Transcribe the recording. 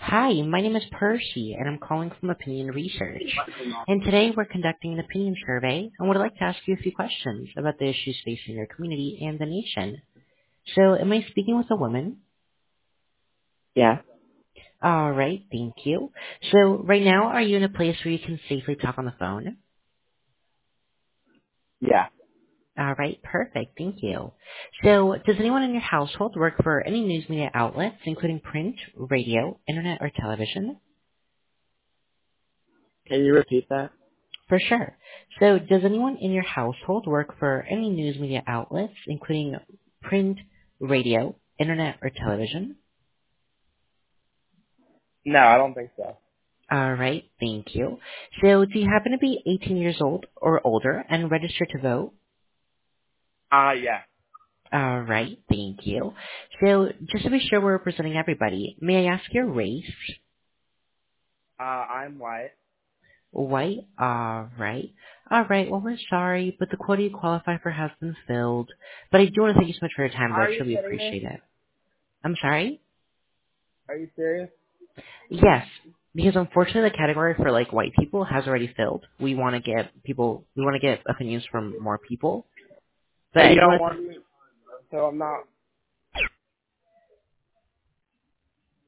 Hi, my name is Percy, and I'm calling from Opinion Research. And today we're conducting an opinion survey and would like to ask you a few questions about the issues facing your community and the nation. So, am I speaking with a woman? Yeah. All right, thank you. So, right now, are you in a place where you can safely talk on the phone? Yeah. All right, perfect, thank you. So, does anyone in your household work for any news media outlets, including print, radio, internet, or television? Can you repeat that? For sure. So, does anyone in your household work for any news media outlets, including print, radio, internet, or television? No, I don't think so. All right, thank you. So, do you happen to be 18 years old or older and registered to vote? Yeah. All right, thank you. So, just to be sure we're representing everybody, may I ask your race? I'm white. White? All right. All right, well, we're sorry, but the quota you qualify for has been filled. But I do want to thank you so much for your time, though. I Are you truly kidding me? appreciate it. I'm sorry? Are you serious? Yes, because unfortunately the category for like white people has already filled. We want to get opinions from more people. But And I you do don't want want me, so I'm not